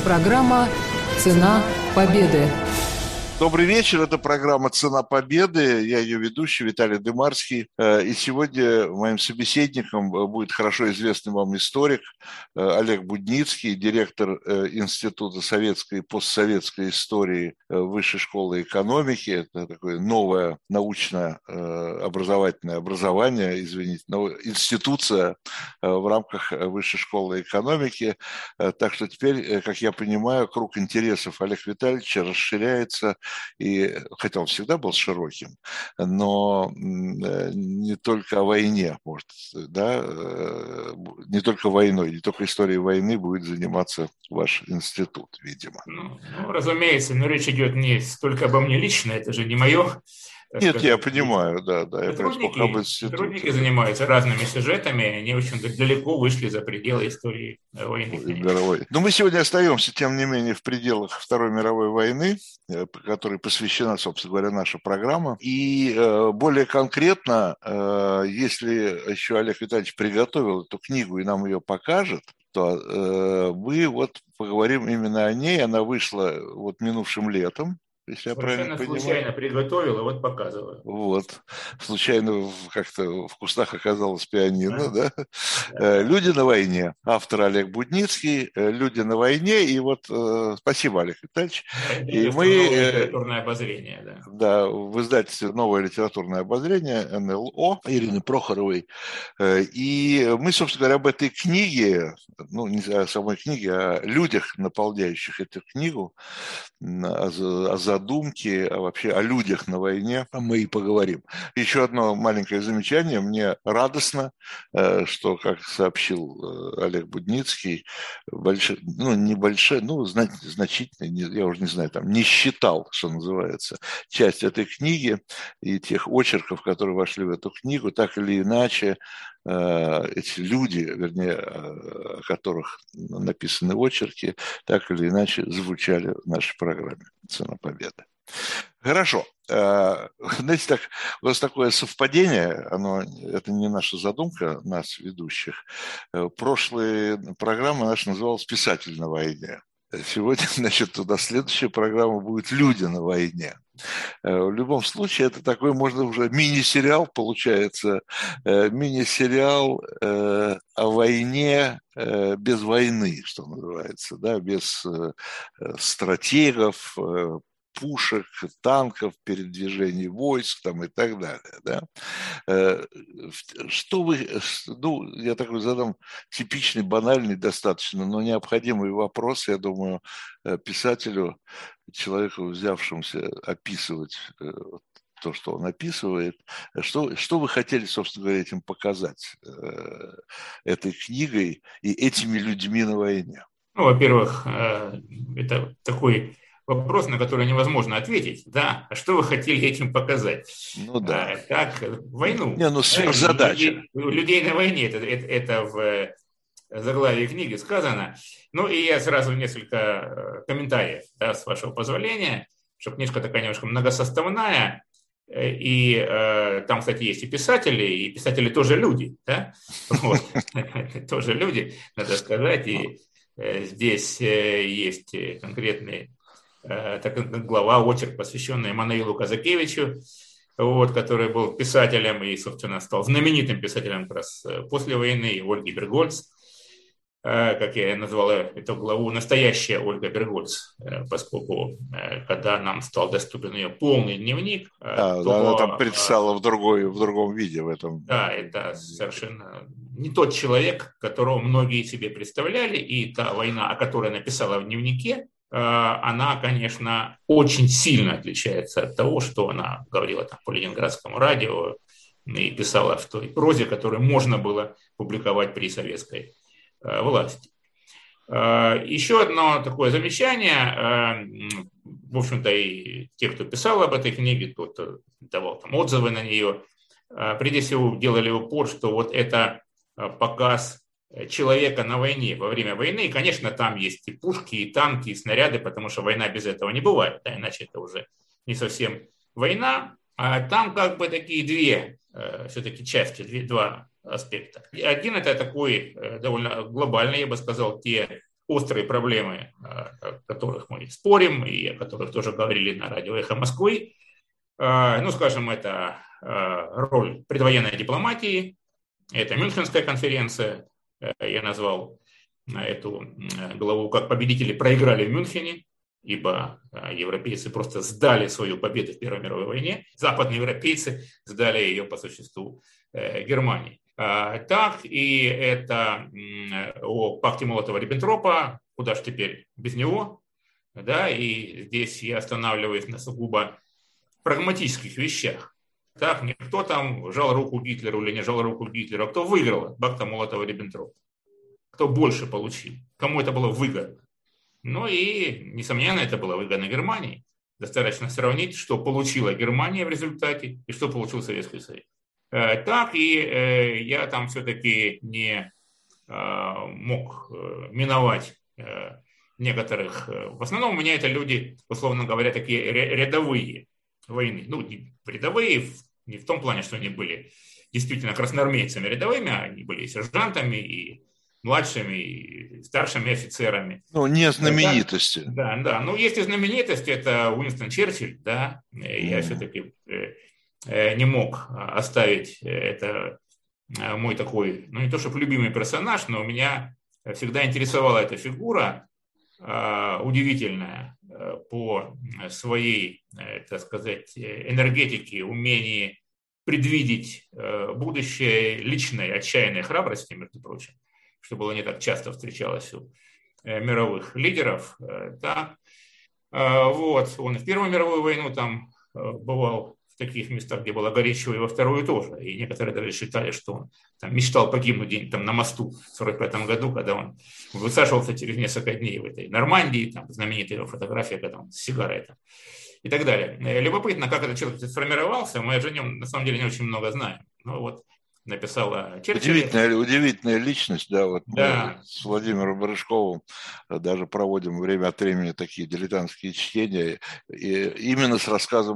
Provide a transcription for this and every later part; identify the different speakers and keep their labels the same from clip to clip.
Speaker 1: Программа «Цена победы».
Speaker 2: Добрый вечер, это программа «Цена победы», я ее ведущий Виталий Дымарский, и сегодня моим собеседником будет хорошо известный вам историк Олег Будницкий, директор Института советской и постсоветской истории Высшей школы экономики. Это такое новое научное образовательное образование, институция в рамках Высшей школы экономики. Так что теперь, как я понимаю, круг интересов Олега Витальевича расширяется. И, хотя он всегда был широким, но не только о войне, может, да, не только войной, не только историей войны будет заниматься ваш институт, видимо.
Speaker 3: Разумеется, но речь идет не столько обо мне лично, это же не мое.
Speaker 2: Нет, я понимаю, да.
Speaker 3: Сотрудники занимаются разными сюжетами, они очень далеко вышли за пределы истории войны.
Speaker 2: Мировой. Но мы сегодня остаемся, тем не менее, в пределах Второй мировой войны, которой посвящена, собственно говоря, наша программа. И более конкретно, если еще Олег Витальевич приготовил эту книгу и нам ее покажет, то мы вот поговорим именно о ней. Она вышла вот минувшим летом. Если я
Speaker 3: совершенно случайно приготовил, и вот показываю.
Speaker 2: Вот. Случайно как-то в кустах оказалось пианино, да? «Люди на войне». Автор Олег Будницкий. «Люди на войне». И вот спасибо, Олег Витальевич.
Speaker 3: И мы... Новое литературное обозрение, да.
Speaker 2: Да, в издательстве «Новое литературное обозрение» НЛО Ирины Прохоровой. И мы, собственно говоря, об этой книге, ну, не о самой книге, а о людях, наполняющих эту книгу, о задумке, а вообще о людях на войне мы и поговорим. Еще одно маленькое замечание. Мне радостно, что, как сообщил Олег Будницкий, значительно, я уже не знаю, там, не считал, что называется, часть этой книги и тех очерков, которые вошли в эту книгу, так или иначе, эти люди, вернее, о которых написаны очерки, так или иначе звучали в нашей программе «Цена победы». Хорошо. Знаете, так, у нас такое совпадение, это не наша задумка, нас, ведущих. Прошлая программа наша называлась «Писатель на войне». Сегодня, значит, туда следующая программа будет «Люди на войне». В любом случае, это такой, можно уже мини-сериал, получается, мини-сериал о войне без войны, что называется, да, без стратегов, пушек, танков, передвижений войск там, и так далее. Да? Что вы, я такой задам типичный, банальный достаточно, но необходимый вопрос, я думаю, писателю, человеку, взявшемуся описывать то, что он описывает. Что вы хотели, собственно говоря, этим показать, этой книгой и этими людьми на войне?
Speaker 3: Во-первых, это такой вопрос, на который невозможно ответить. Да, а что вы хотели этим показать?
Speaker 2: Ну да.
Speaker 3: Как войну?
Speaker 2: Сверхзадача.
Speaker 3: Людей на войне, это в заглавии книги сказано. Ну и я сразу несколько комментариев, да, с вашего позволения, что книжка такая немножко многосоставная. И там, кстати, есть и писатели тоже люди, да? Тоже люди, надо сказать. И здесь есть конкретный глава, очерк, посвященный Эммануилу Казакевичу, который был писателем и, собственно, стал знаменитым писателем как раз после войны, и Ольги Бергольц, как я назвал эту главу, настоящая Ольга Бергольц, поскольку когда нам стал доступен ее полный дневник,
Speaker 2: она там предстала в другом виде в этом.
Speaker 3: Да, это совершенно не тот человек, которого многие себе представляли, и та война, о которой написала в дневнике, она, конечно, очень сильно отличается от того, что она говорила там по Ленинградскому радио и писала в той прозе, которую можно было публиковать при советской власти. Еще одно такое замечание, в общем-то, и те, кто писал об этой книге, тот давал там отзывы на нее, прежде всего делали упор, что вот это показ человека на войне, во время войны. И, конечно, там есть и пушки, и танки, и снаряды, потому что война без этого не бывает, да, иначе это уже не совсем война. А там как бы такие две все-таки части, два аспекта. Один – это такой довольно глобальный, я бы сказал, те острые проблемы, о которых мы спорим и о которых тоже говорили на радио «Эхо Москвы». Ну, скажем, это роль предвоенной дипломатии, это Мюнхенская конференция, я назвал эту главу как победители проиграли в Мюнхене, ибо европейцы просто сдали свою победу в Первой мировой войне, западные европейцы сдали ее по существу Германии. Так, и это о пакте Молотова-Риббентропа, куда же теперь без него, да, и здесь я останавливаюсь на сугубо прагматических вещах. Так, не кто там жал руку Гитлеру или не жал руку Гитлеру, а кто выиграл от пакта Молотова-Риббентропа, кто больше получил, кому это было выгодно. Ну и, несомненно, это было выгодно Германии. Достаточно сравнить, что получила Германия в результате и что получил Советский Союз. Так, и я там все-таки не мог миновать некоторых. В основном у меня это люди, условно говоря, такие рядовые войны. Ну, рядовые не в том плане, что они были действительно красноармейцами рядовыми, а они были и сержантами, и младшими, и старшими офицерами.
Speaker 2: Ну, не знаменитости.
Speaker 3: Да, да. Ну, есть и знаменитости, это Уинстон Черчилль, да. Я все-таки не мог оставить это мой такой, ну, не то чтобы любимый персонаж, но меня всегда интересовала эта фигура, удивительная по своей, так сказать, энергетике, умении предвидеть будущее, личной отчаянной храбрости, между прочим, что было не так часто встречалось у мировых лидеров. Да. Вот. Он и в Первую мировую войну там бывал в таких местах, где было горячо, и во Вторую тоже. И некоторые даже считали, что он там мечтал погибнуть где-нибудь там на мосту в 1945 году, когда он высаживался через несколько дней в этой Нормандии, там знаменитая его фотография, когда он с сигарой там, и так далее. Любопытно, как этот человек сформировался. Мы же о нем на самом деле не очень много знаем. Ну вот, написала Черчилль.
Speaker 2: Удивительная личность, да, вот
Speaker 3: да.
Speaker 2: Мы с Владимиром Барышковым даже проводим время от времени такие дилетантские чтения, и именно с рассказом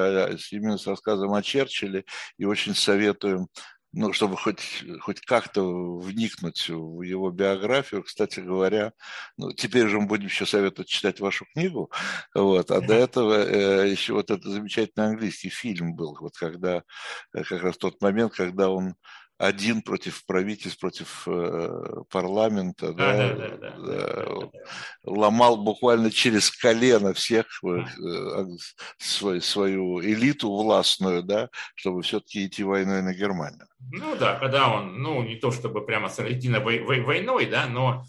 Speaker 2: о Черчилле, и очень советуем, ну, чтобы хоть как-то вникнуть в его биографию. Кстати говоря, ну, теперь же мы будем еще советовать читать вашу книгу, вот, а до этого еще вот этот замечательный английский фильм был, вот когда, как раз тот момент, когда он один против правительств, против парламента, ломал буквально через колено всех свою элиту властную, да, чтобы все-таки идти войной на Германию.
Speaker 3: Ну да, когда он, ну не то чтобы прямо с единой войной, да, но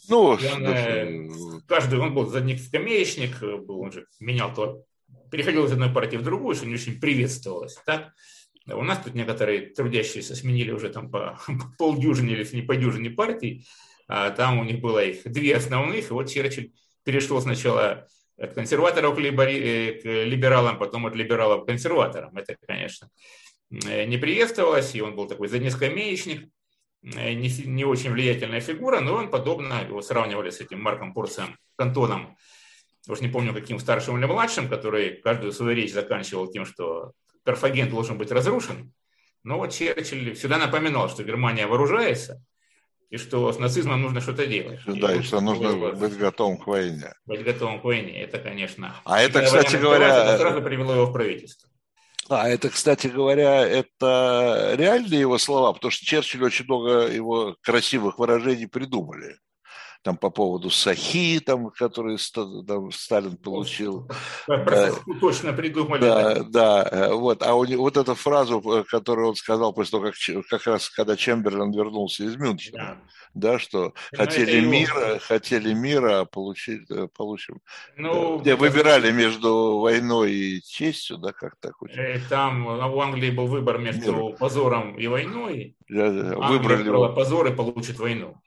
Speaker 3: он был задник-скамеечник, он же менял переходил из одной партии в другую, что не очень приветствовалось, так? У нас тут некоторые трудящиеся сменили уже там по полдюжине или не по дюжине партий, а там у них было их две основных, и вот Черчилль перешел сначала от консерваторов к либералам, потом от либералов к консерваторам. Это, конечно, не приветствовалось, и он был такой заднескамеечник, не очень влиятельная фигура, но он подобно, его сравнивали с этим Марком Порцием Кантоном, уж не помню, каким старшим или младшим, который каждую свою речь заканчивал тем, что Карфаген должен быть разрушен. Но вот Черчилль всегда напоминал, что Германия вооружается, и что с нацизмом нужно что-то делать.
Speaker 2: Да, и что нужно быть готовым к войне.
Speaker 3: Быть готовым к войне, это, конечно...
Speaker 2: А это, кстати говоря...
Speaker 3: Это сразу привело его в правительство.
Speaker 2: Это, кстати говоря, это реальные его слова, потому что Черчилль очень много его красивых выражений придумали. Там по поводу Сахи, там, который там, Сталин получил.
Speaker 3: Точно придумали.
Speaker 2: Да. Вот. А вот эту фразу, которую он сказал после того, как раз когда Чемберлен вернулся из Мюнхена, да, что хотели мира, а получим.
Speaker 3: Ну,
Speaker 2: где выбирали между войной и честью, да, как так?
Speaker 3: Там в Англии был выбор между позором и войной.
Speaker 2: Выбрали
Speaker 3: Англия позор и получит войну.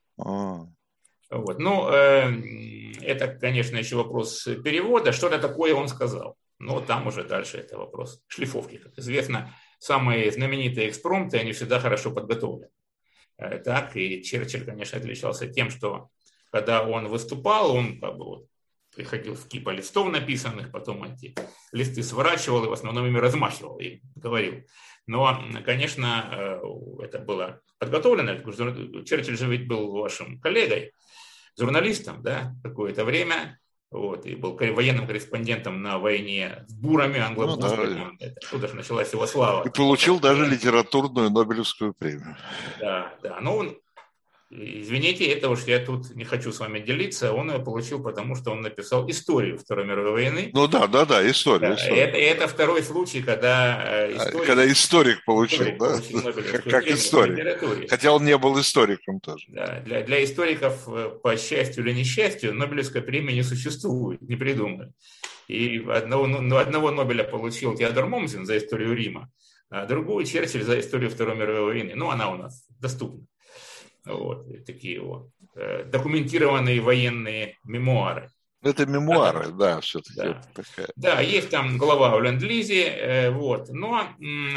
Speaker 3: Вот. Ну, это, конечно, еще вопрос перевода. Что-то такое он сказал. Но там уже дальше это вопрос шлифовки. Как известно, самые знаменитые экспромты, они всегда хорошо подготовлены. Так, и Черчилль, конечно, отличался тем, что когда он выступал, он как бы вот приходил в кипа листов написанных, потом эти листы сворачивал и в основном ими размахивал и говорил. Но, конечно, это было подготовлено. Черчилль же ведь был вашим коллегой. журналистом, да, какое-то время, вот, и был военным корреспондентом на войне с бурами англо-бурскими, оттуда же началась его слава.
Speaker 2: И получил даже литературную Нобелевскую премию.
Speaker 3: Да, да, но он, извините, это уж я тут не хочу с вами делиться, он ее получил, потому что он написал историю Второй мировой войны.
Speaker 2: Ну да, история.
Speaker 3: Это второй случай, когда
Speaker 2: историк получил
Speaker 3: Нобелевскую
Speaker 2: как
Speaker 3: премию
Speaker 2: историк.
Speaker 3: в литературе.
Speaker 2: Хотя он не был историком тоже.
Speaker 3: Да, для историков, по счастью или несчастью, Нобелевской премии не существует, не придумали. И одного Нобеля получил Теодор Момзен за историю Рима, а другую Черчилль за историю Второй мировой войны. Ну, она у нас доступна. Вот, такие вот документированные военные мемуары.
Speaker 2: Это мемуары, да, все-таки.
Speaker 3: Да. Да, есть там глава о Ленд-Лизе, вот, но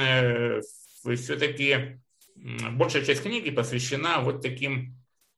Speaker 3: все-таки большая часть книги посвящена вот таким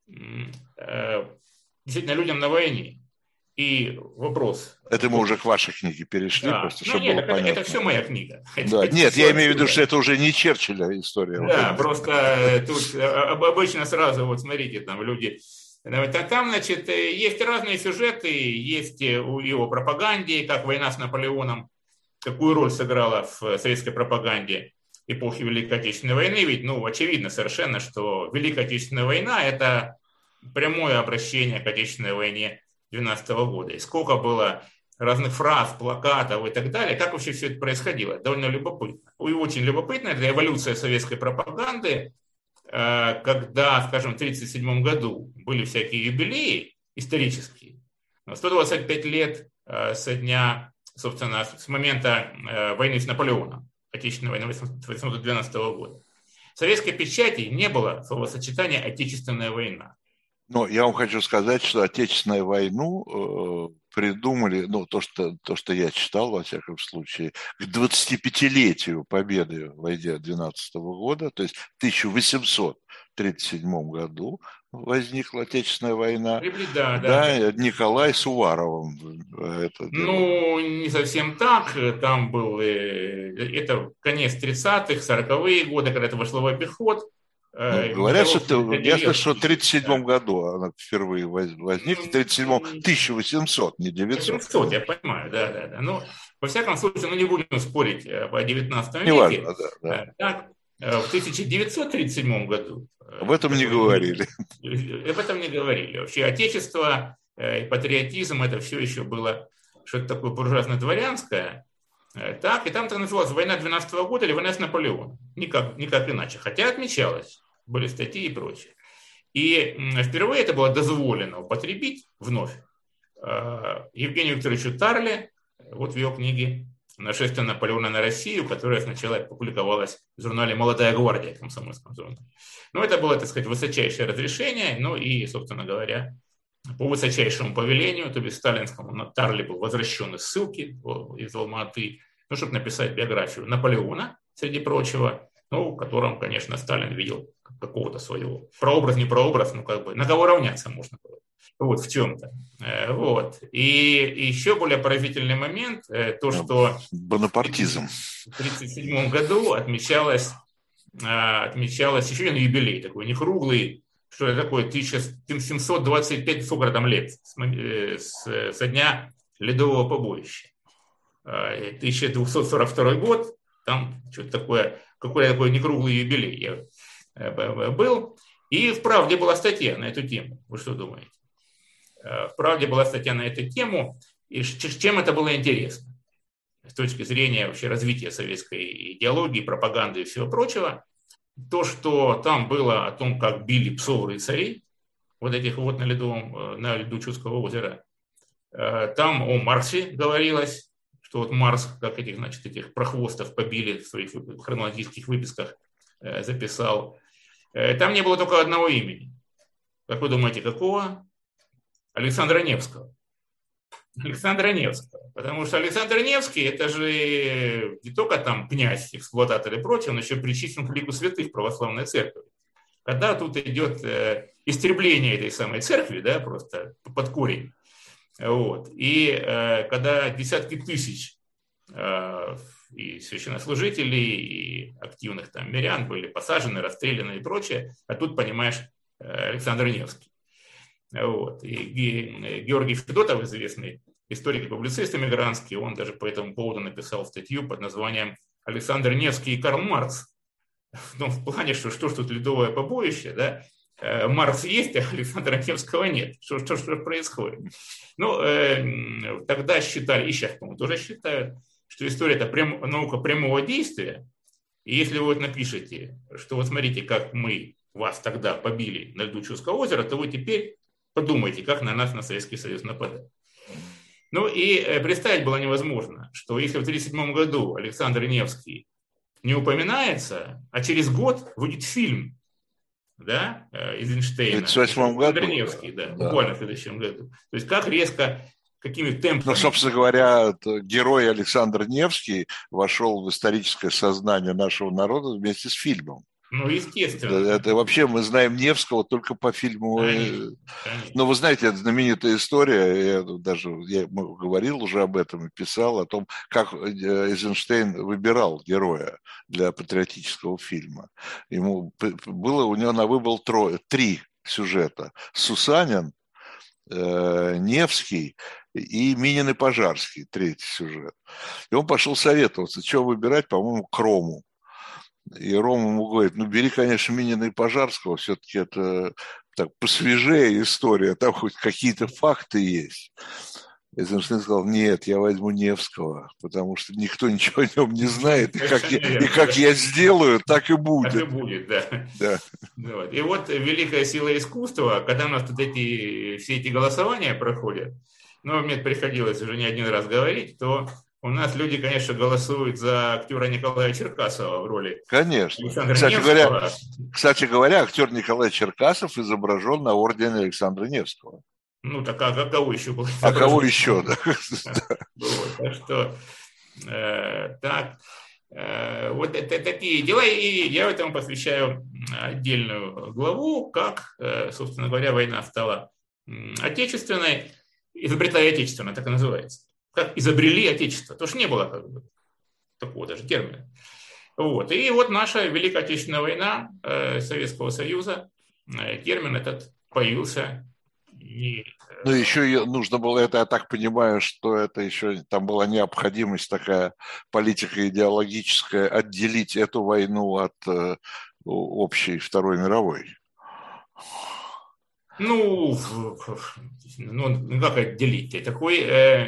Speaker 3: действительно людям на войне. И вопрос.
Speaker 2: Это мы уже к вашей книге перешли,
Speaker 3: да.
Speaker 2: просто чтобы было понятно.
Speaker 3: Это все моя книга.
Speaker 2: Да. Нет, я имею в виду, что это уже не Черчилля история.
Speaker 3: Да, вот просто тут обычно сразу, вот смотрите, там люди... Там, значит, есть разные сюжеты, есть у его пропаганде, как война с Наполеоном, какую роль сыграла в советской пропаганде эпохи Великой Отечественной войны. Ведь, очевидно совершенно, что Великая Отечественная война – это прямое обращение к Отечественной войне 12 года. И сколько было разных фраз, плакатов и так далее. Как вообще все это происходило? Довольно любопытно. И очень любопытно – это эволюция советской пропаганды, когда, скажем, в 1937 году были всякие юбилеи исторические. 125 лет со дня, собственно, с момента войны с Наполеоном, Отечественной войны 1812 года. В советской печати не было словосочетания «отечественная война».
Speaker 2: Но я вам хочу сказать, что Отечественную войну придумали, то, что я читал, во всяком случае, к 25-летию победы в войне 12 года, то есть в 1837 году возникла Отечественная война. Да. Николай с Уваровым.
Speaker 3: Не совсем так. Там был, это конец 30-х, 40-е годы, когда это вошло в обиход.
Speaker 2: Говорят, что в 1937 году она впервые возникла, в 1800, не 900.
Speaker 3: 800, я понимаю, да. Во всяком случае, не будем спорить о 19 веке.
Speaker 2: Неважно, да.
Speaker 3: Так, в 1937 году.
Speaker 2: Об этом не говорили.
Speaker 3: Об этом не говорили. Вообще, отечество и патриотизм, это все еще было что-то такое буржуазно-дворянское. Так, и там-то называлась война 12 года или война с Наполеоном. Никак иначе. Хотя отмечалось. Были статьи и прочее. И впервые это было дозволено употребить вновь Евгению Викторовичу Тарле, вот в его книге «Нашествие Наполеона на Россию», которая сначала публиковалась в журнале «Молодая гвардия», комсомольском журнале. Это было, так сказать, высочайшее разрешение, и, собственно говоря, по высочайшему повелению, то есть сталинскому, Тарле был возвращен из ссылки из Алма-Аты, чтобы написать биографию Наполеона, среди прочего, в котором, конечно, Сталин видел какого-то своего прообраз, не прообраз, на кого равняться можно было. В чем-то. И еще более поразительный момент, то, что
Speaker 2: бонапартизм.
Speaker 3: В 1937 году отмечалось еще один юбилей, такой не круглый, что это такое, 1725, сколько там лет, со дня Ледового побоища. 1242 год, там что-то такое, какой-то такой некруглый юбилей был. И в «Правде» была статья на эту тему. Вы что думаете? В «Правде» была статья на эту тему. И чем это было интересно? С точки зрения вообще развития советской идеологии, пропаганды и всего прочего. То, что там было о том, как били псов-рыцарей, вот этих вот на льду Чудского озера. Там о Марсе говорилось, что вот Марс, как этих прохвостов побили в своих хронологических выписках, записал. Там не было только одного имени. Как вы думаете, какого? Александра Невского. Потому что Александр Невский, это же не только там князь, эксплуататор и прочее, он еще причислен к лику святых православной церкви. Когда тут идет истребление этой самой церкви, да, просто под корень. И когда десятки тысяч и священнослужителей, и активных там мирян были посажены, расстреляны и прочее, а тут, понимаешь, Александр Невский. Вот. И Георгий Федотов, известный историк и публицист эмигрантский, он даже по этому поводу написал статью под названием «Александр Невский и Карл Маркс». Ну, в плане, что ж тут ледовое побоище, да? Маркс есть, а Александра Невского нет. Что происходит? Ну, тогда считали, и сейчас, по-моему, тоже считают, что история – это наука прямого действия. И если вы вот напишете, что вот смотрите, как мы вас тогда побили на льду Чудского озера, то вы теперь подумайте, как на нас, на Советский Союз, нападать. Ну и представить было невозможно, что если в 1937 году Александр Невский не упоминается, а через год выйдет фильм, да, Эйзенштейна.
Speaker 2: В 1938 году?
Speaker 3: Невский, да, буквально в следующем году. То есть как резко, какими темпами.
Speaker 2: Ну, собственно говоря, герой Александр Невский вошел в историческое сознание нашего народа вместе с фильмом.
Speaker 3: Ну, естественно.
Speaker 2: Это вообще мы знаем Невского только по фильму.
Speaker 3: Конечно.
Speaker 2: Но вы знаете, это знаменитая история, я говорил уже об этом и писал, о том, как Эйзенштейн выбирал героя для патриотического фильма. У него на выбор 3 сюжета. Сусанин, Невский и Минин и Пожарский, 3-й сюжет. И он пошел советоваться, что выбирать, по-моему, Крому. И Рома ему говорит, ну, бери, конечно, Минина и Пожарского, все-таки это так посвежее история, там хоть какие-то факты есть. Эйзенштейн сказал, нет, я возьму Невского, потому что никто ничего о нем не знает, и как я сделаю, так и будет.
Speaker 3: Так и будет, да. Вот. И вот великая сила искусства, когда у нас тут все эти голосования проходят, ну, мне приходилось уже не один раз говорить, то у нас люди, конечно, голосуют за актера Николая Черкасова в роли Александра Невского.
Speaker 2: Кстати говоря, актер Николай Черкасов изображен на ордене Александра Невского.
Speaker 3: Ну, так а кого еще был?
Speaker 2: А кого еще, да.
Speaker 3: Так что, вот это такие дела, и я этому посвящаю отдельную главу, как, собственно говоря, война стала отечественной, изобретая отечественное, так и называется. Как изобрели Отечество. То, что не было как бы такого даже термина. Вот. И вот наша Великая Отечественная война Советского Союза, термин этот появился.
Speaker 2: Ну, еще нужно было это, я так понимаю, что это еще, там была необходимость такая политико-идеологическая, отделить эту войну от общей Второй мировой.
Speaker 3: Ну, как отделить? Такой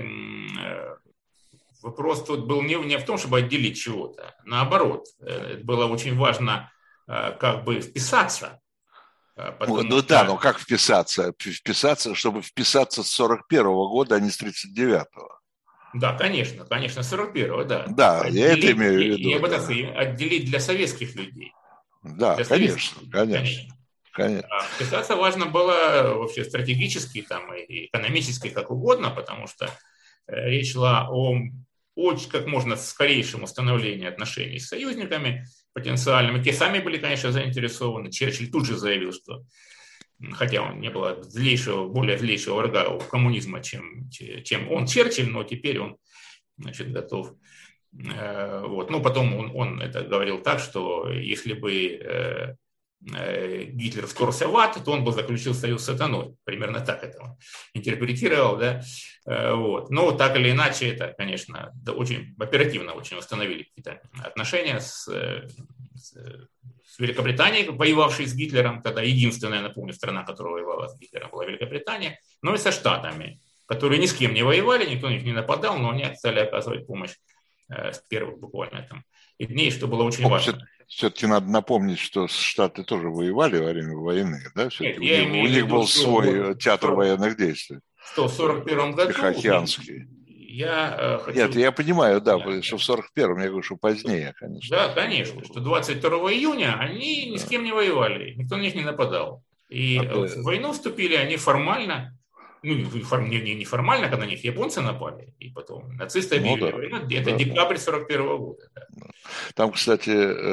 Speaker 3: вопрос тут был не в том, чтобы отделить чего-то. Наоборот, было очень важно как бы вписаться.
Speaker 2: Но как вписаться? Вписаться, чтобы вписаться с 41-го года, а не с 39-го.
Speaker 3: Да, конечно, с 41-го, да.
Speaker 2: Да, отделить, я это имею в виду.
Speaker 3: Я бы так сказал, отделить для советских людей.
Speaker 2: Да, конечно.
Speaker 3: Вписаться важно было вообще стратегически, там, и экономически, как угодно, потому что речь шла о как можно скорейшем установлении отношений с союзниками потенциальными. Те сами были, конечно, заинтересованы. Черчилль тут же заявил, что, хотя он не было более злейшего врага у коммунизма, чем он, Черчилль, но теперь он, значит, готов. Вот. Ну, потом он это говорил так, что если бы Гитлер вторгся в ад, то он бы заключил союз с сатаной. Примерно так это он интерпретировал. Да? Вот. Но так или иначе, это, конечно, очень оперативно очень установили какие-то отношения с Великобританией, воевавшей с Гитлером. Тогда единственная, напомню, страна, которая воевала с Гитлером, была Великобритания. Но и со Штатами, которые ни с кем не воевали, никто на них не нападал, но они стали оказывать помощь с первых буквально там и дней, что было очень важно.
Speaker 2: Все-таки надо напомнить, что Штаты тоже воевали во время войны, да? Нет, у них был свой театр военных действий.
Speaker 3: Что в 1941 году?
Speaker 2: Тихоокеанский. Нет, я понимаю, да, что в 1941-м, я говорю, что позднее, конечно.
Speaker 3: Да, конечно, что 22 июня они ни с кем не воевали, никто на них не нападал. И в войну вступили они формально, не формально, когда на них японцы напали, и потом нацисты объявили войну, это декабрь 1941 года. Да.
Speaker 2: Там, кстати,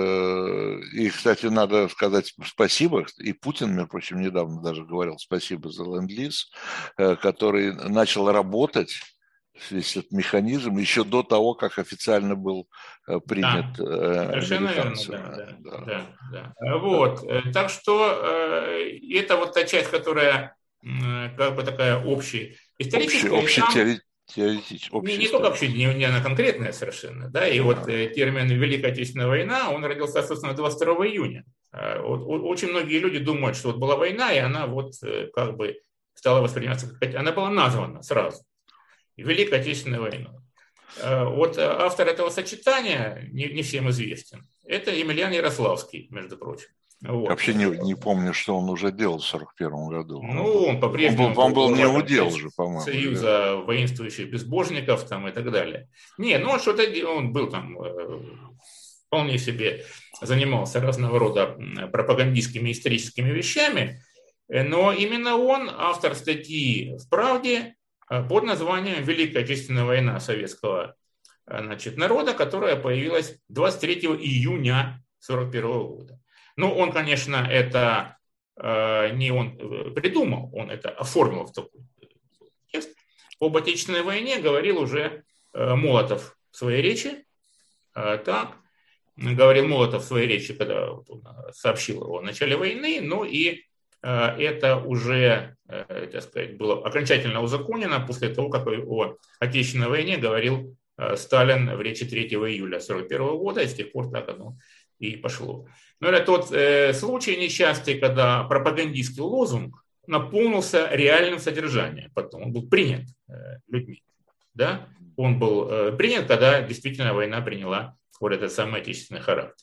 Speaker 2: надо сказать спасибо, и Путин, между прочим, недавно даже говорил спасибо за ленд-лиз, который начал работать, весь этот механизм, еще до того, как официально был принят американцами.
Speaker 3: Да. Вот. Так что это вот та часть, которая как бы такая общая историческая. Не только вообще не она конкретная совершенно, да, и вот термин Великая Отечественная война, он родился, собственно, 22 июня. Очень многие люди думают, что вот была война, и она вот как бы стала восприниматься, она была названа сразу. Великая Отечественная война. Вот автор этого сочетания не всем известен. Это Емельян Ярославский, между прочим. Вот.
Speaker 2: Вообще не помню, что он уже делал в 1941 году.
Speaker 3: Ну, он по-прежнему
Speaker 2: был не удел уже, по-моему.
Speaker 3: Союза воинствующих безбожников там, и так далее. Не, ну он был там, вполне себе занимался разного рода пропагандистскими историческими вещами, но именно он автор статьи в «Правде» под названием «Великая Отечественная война советского, значит, народа», которая появилась 23 июня 1941 года. Ну, он, конечно, это не он придумал, он это оформил в такой текст. Об Отечественной войне говорил уже Молотов в своей речи. Так, говорил Молотов в своей речи, когда он сообщил о начале войны, ну и это уже, так сказать, было окончательно узаконено после того, как о Отечественной войне говорил Сталин в речи 3 июля 1941 года, и с тех пор так оно и пошло. Но это тот случай несчастный, когда пропагандистский лозунг наполнился реальным содержанием. Потом он был принят людьми. Да? Он был принят, когда действительно война приняла вот этот самый отечественный характер.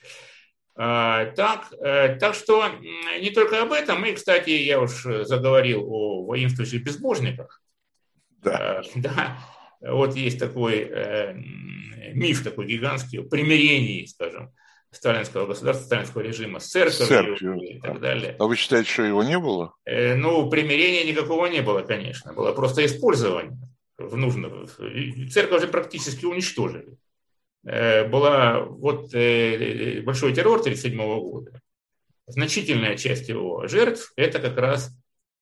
Speaker 3: Так что не только об этом. И, кстати, я уж заговорил о воинствующих безбожниках.
Speaker 2: Да.
Speaker 3: Да. Вот есть такой миф такой гигантский о примирении, скажем, сталинского государства, сталинского режима с церковью и так далее.
Speaker 2: А вы считаете, что его не было?
Speaker 3: Ну, примирения никакого не было, конечно. Было просто использование в нужном. Церковь же практически уничтожили. Была вот большой террор 1937 года. Значительная часть его жертв – это как раз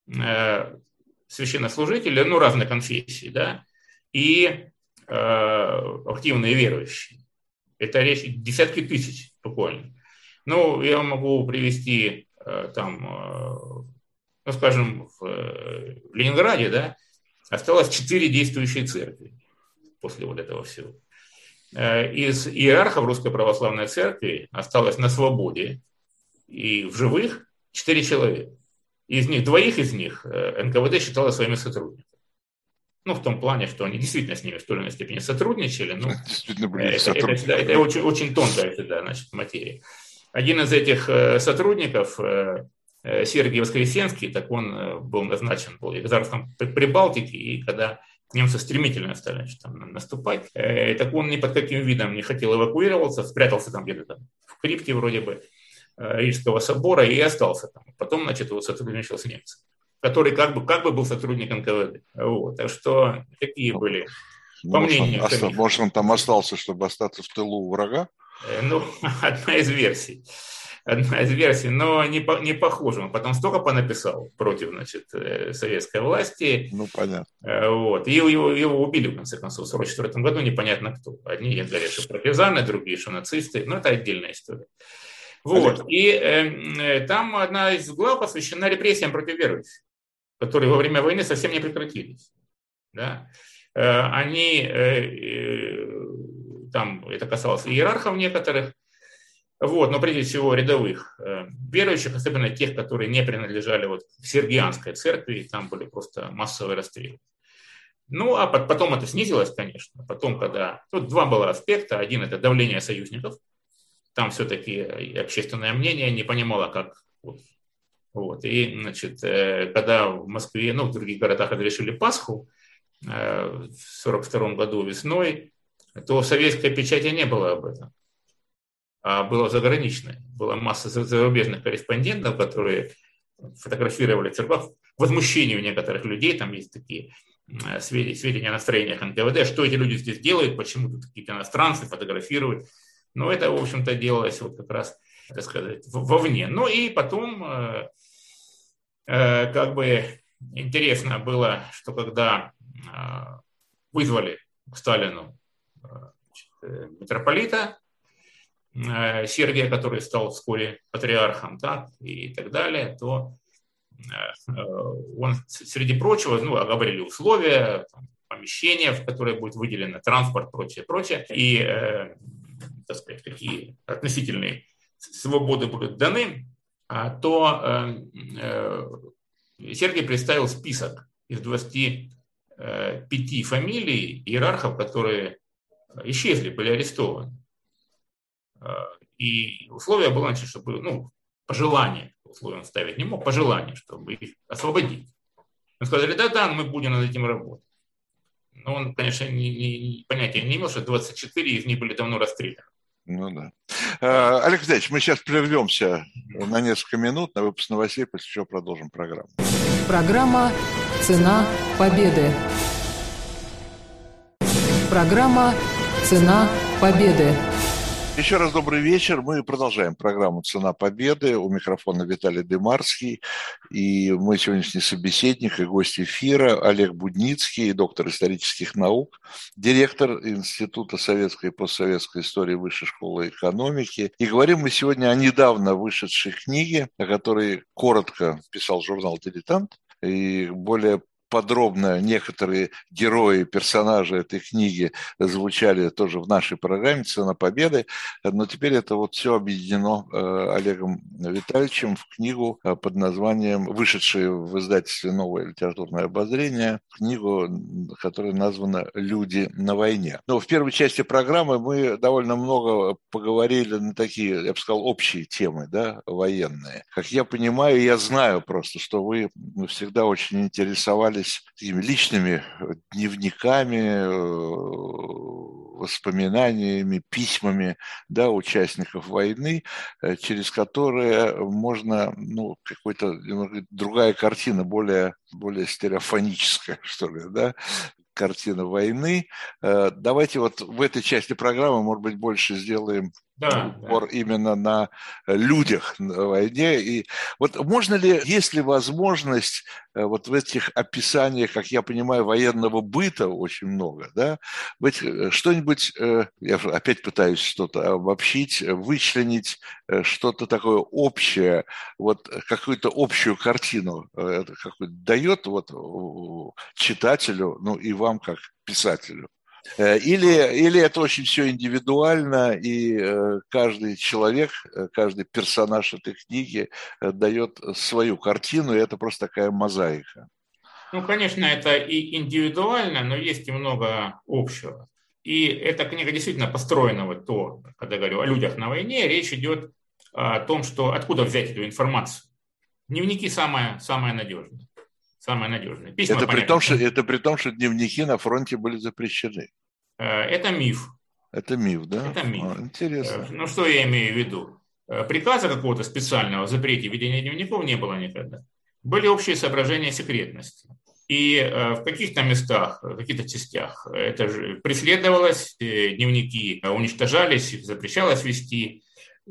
Speaker 3: священнослужители, ну, разных конфессий, да, и активные верующие. Это речь десятки тысяч буквально. Ну, я могу привести там, ну, скажем, в Ленинграде, да, осталось 4 действующие церкви после вот этого всего. Из иерархов Русской Православной Церкви осталось на свободе и в живых 4 человека. Из них, 2 из них НКВД считало своими сотрудниками. Ну, в том плане, что они действительно с ними в той или иной степени сотрудничали. Но это очень, очень тонкая всегда, значит, материя. Один из этих сотрудников, Сергей Воскресенский, так он был назначен был экзархом Прибалтики, и когда немцы стремительно стали, значит, там, наступать, так он ни под каким видом не хотел эвакуироваться, спрятался там где-то там в крипте вроде бы Рижского собора и остался там. Потом, значит, его сотрудничал с немцами, который как бы был сотрудником НКВД. Вот. Так что такие были, по мнению.
Speaker 2: Может, он там остался, чтобы остаться в тылу у врага?
Speaker 3: Ну, одна из версий, но не похоже. Он потом столько понаписал против, значит, советской власти.
Speaker 2: Ну, понятно.
Speaker 3: Вот. И его убили, в конце концов, в 1944 году, непонятно кто. Одни говорят, что партизаны, другие, что нацисты. Но это отдельная история. Вот. И там одна из глав посвящена репрессиям против верующих, которые во время войны совсем не прекратились. Да? Они, там это касалось иерархов некоторых, вот, но прежде всего рядовых верующих, особенно тех, которые не принадлежали вот к Сергианской церкви, там были просто массовые расстрелы. Ну, а потом это снизилось, конечно. Потом, когда... Тут 2 было аспекта. Один – это давление союзников. Там все-таки общественное мнение не понимало, как... Вот. И, значит, когда в Москве, ну, в других городах разрешили Пасху в 1942 году весной, то в советской печати не было об этом, а было заграничное. Была масса зарубежных корреспондентов, которые фотографировали церковь. Возмущение у некоторых людей, там есть такие сведения о настроениях НКВД, что эти люди здесь делают, почему тут какие-то иностранцы фотографируют. Но это, в общем-то, делалось вот как раз, так сказать, вовне. Ну и потом, как бы интересно было, что когда вызвали к Сталину митрополита Сергия, который стал вскоре патриархом, так, и так далее, то он, среди прочего, оговорили условия, помещения, в которое будет выделено транспорт, прочее, и, так сказать, какие относительные свободы будут даны, то Сергий представил список из 25 фамилий иерархов, которые исчезли, были арестованы. И условие было, значит, чтобы, пожелание, условия он ставить не мог, пожелание, чтобы их освободить. Мы сказали, да, мы будем над этим работать. Но он, конечно, понятия не имел, что 24 из них были давно расстреляны.
Speaker 2: Ну да. Олег Витальевич, мы сейчас прервемся на несколько минут на выпуск новостей, после чего продолжим программу.
Speaker 1: Программа «Цена победы». Программа «Цена победы».
Speaker 2: Еще раз добрый вечер. Мы продолжаем программу «Цена победы». У микрофона Виталий Дымарский. И мой сегодняшний собеседник и гость эфира Олег Будницкий, доктор исторических наук, директор Института советской и постсоветской истории Высшей школы экономики. И говорим мы сегодня о недавно вышедшей книге, о которой коротко писал журнал «Дилетант». И более подробно некоторые герои, персонажи этой книги звучали тоже в нашей программе «Цена победы», но теперь это вот все объединено Олегом Витальевичем в книгу под названием, вышедшую в издательстве «Новое литературное обозрение», книгу, которая названа «Люди на войне». Но в первой части программы мы довольно много поговорили на такие, я бы сказал, общие темы, да, военные. Как я понимаю, я знаю просто, что вы всегда очень интересовались такими личными дневниками, воспоминаниями, письмами, да, участников войны, через которые можно, какой-то другая картина, более стереофоническая, что ли, да, картина войны. Давайте вот в этой части программы, может быть, больше сделаем упор именно на людях на войне. И вот можно ли, есть ли возможность вот в этих описаниях, как я понимаю, военного быта очень много, да, что-нибудь, я опять пытаюсь что-то обобщить, вычленить что-то такое общее, вот какую-то общую картину дает вот читателю, и вам как писателю? Или это очень все индивидуально, и каждый человек, каждый персонаж этой книги дает свою картину, и это просто такая мозаика?
Speaker 3: Конечно, это и индивидуально, но есть и много общего. И эта книга действительно построена когда говорю о людях на войне, речь идет о том, что откуда взять эту информацию. Дневники самое надежное. Самое надежное. Письма,
Speaker 2: это при том, что дневники на фронте были запрещены.
Speaker 3: Это миф.
Speaker 2: Это миф, да?
Speaker 3: Это миф.
Speaker 2: Интересно.
Speaker 3: Что я имею в виду? Приказа какого-то специального о запрете ведения дневников не было никогда. Были общие соображения секретности. И в каких-то местах, в каких-то частях это же преследовалось, дневники уничтожались, их запрещалось вести.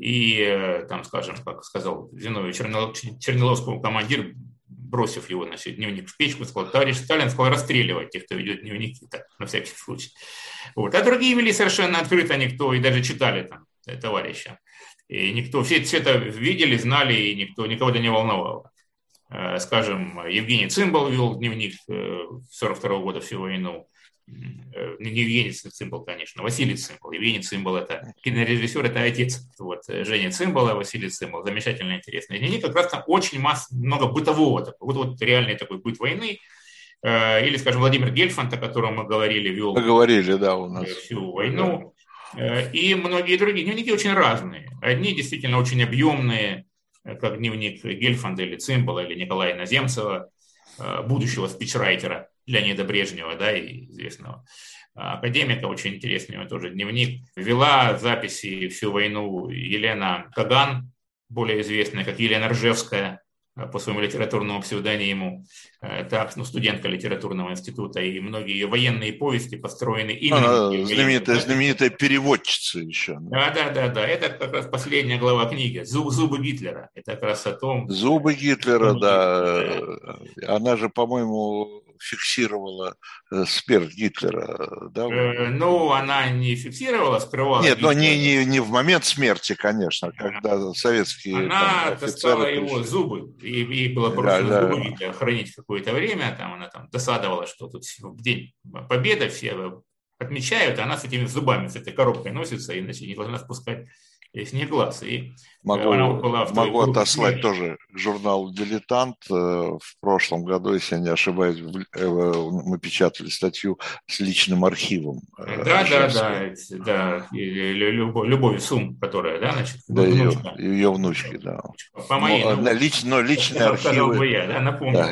Speaker 3: И там, скажем, как сказал Зиновий Черниловскому командир, бросив его, дневник в печку, сказал: товарищ Сталин сказал расстреливать тех, кто ведет дневники, так, на всякий случай. Вот. А другие вели совершенно открыто, никто, и даже читали там товарища. И никто, все это видели, знали, и никого это не волновало. Скажем, Евгений Цимбал вел дневник 1942 года всю войну. Не Евгений Цимбал, конечно, Василий Цимбал. Евгений Цимбал – это кинорежиссер, это отец Жени Цимбала, Василий Цимбал. Замечательно интересный дневник. Как раз там очень много бытового такого. Вот реальный такой быт войны. Или, скажем, Владимир Гельфанд, о котором мы говорили, вел
Speaker 2: у нас
Speaker 3: всю войну. И многие другие. Дневники очень разные. Одни действительно очень объемные, как дневник Гельфанда или Цимбала, или Николая Иноземцева, будущего спичрайтера Леонида Брежнева, да, и известного академика, очень интересный у него тоже дневник. Вела записи всю войну Елена Каган, более известная как Елена Ржевская, по своему литературному псевдониму, так, студентка литературного института, и многие ее военные повести построены именно...
Speaker 2: Знаменитая переводчица еще.
Speaker 3: Да. Это как раз последняя глава книги. «Зубы Гитлера». Это как раз о том...
Speaker 2: «Зубы Гитлера», да. Она же, по-моему, фиксировала смерть Гитлера, да?
Speaker 3: Ну, она не фиксировала, скрывала
Speaker 2: Нет, но
Speaker 3: Гитлера.
Speaker 2: не в момент смерти, конечно, когда советские там,
Speaker 3: Она
Speaker 2: офицеры
Speaker 3: таскала его
Speaker 2: пришли.
Speaker 3: зубы. Ей было
Speaker 2: Да,
Speaker 3: поручено зубы
Speaker 2: да.
Speaker 3: Гитлера хранить какое-то время. Там она там досадовала, что тут в день Победы все отмечают, а она с этими зубами, с этой коробкой носится, иначе не должна спускать с них глаз. И она вот была в той
Speaker 2: Могу
Speaker 3: группе
Speaker 2: отослать
Speaker 3: смерти.
Speaker 2: тоже журнал «Дилетант». В прошлом году, если я не ошибаюсь, мы печатали статью с личным архивом
Speaker 3: Да, да,
Speaker 2: Ржевской.
Speaker 3: да, да. Любовь Сум, которая, да, значит,
Speaker 2: Да,
Speaker 3: внучка.
Speaker 2: ее внучки, да.
Speaker 3: По моей,
Speaker 2: Но,
Speaker 3: ну,
Speaker 2: но личные
Speaker 3: сказал
Speaker 2: архивы,
Speaker 3: бы я, да,
Speaker 2: да,
Speaker 3: напомнил.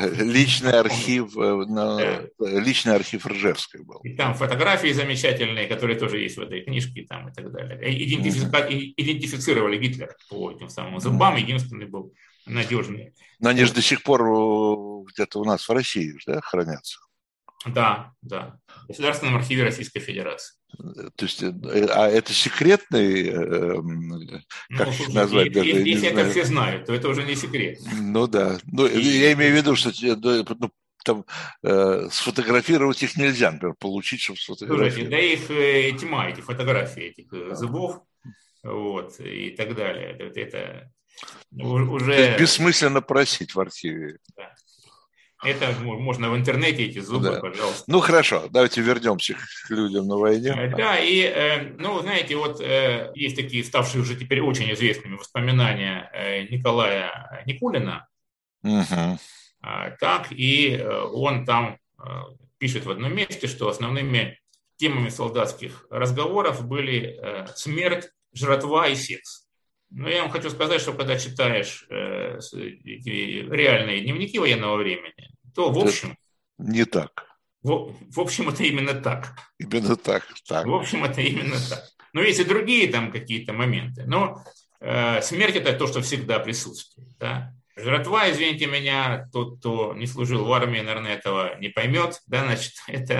Speaker 3: Да.
Speaker 2: личный архив Ржевской был.
Speaker 3: И там фотографии замечательные, которые тоже есть в этой книжке там, и так далее. Идентифицировали Гитлера по этим самым зубам. Единственный был надежный.
Speaker 2: Но они же до сих пор где-то у нас в России, да, хранятся.
Speaker 3: Да, да. В Государственном архиве Российской Федерации.
Speaker 2: То есть, а это секретный, как их
Speaker 3: Слушайте,
Speaker 2: назвать, даже я не
Speaker 3: если это
Speaker 2: знаю.
Speaker 3: все знают, то это уже не секрет.
Speaker 2: Ну да. Ну, я имею в виду, что там, сфотографировать их нельзя, например, получить, чтобы
Speaker 3: Слушайте,
Speaker 2: сфотографировать.
Speaker 3: да их тьма, эти фотографии этих зубов, вот, и так далее. Это
Speaker 2: То есть
Speaker 3: уже...
Speaker 2: бессмысленно просить в архиве.
Speaker 3: Да. Это можно в интернете, эти зубы,
Speaker 2: Да.
Speaker 3: пожалуйста.
Speaker 2: Ну хорошо, давайте вернемся к людям на войне.
Speaker 3: Да, и, ну, знаете, вот есть такие, ставшие уже теперь очень известными воспоминания Николая Никулина.
Speaker 2: Угу.
Speaker 3: Так, и он там пишет в одном месте, что основными темами солдатских разговоров были смерть, жратва и секс. Но я вам хочу сказать, что когда читаешь реальные дневники военного времени, то в общем...
Speaker 2: Не так.
Speaker 3: В общем, это именно так.
Speaker 2: Именно так.
Speaker 3: В общем, это именно так. Но есть и другие там какие-то моменты. Но смерть – это то, что всегда присутствует. Да? Жратва, извините меня, тот, кто не служил в армии, наверное, этого не поймет. Да? Значит,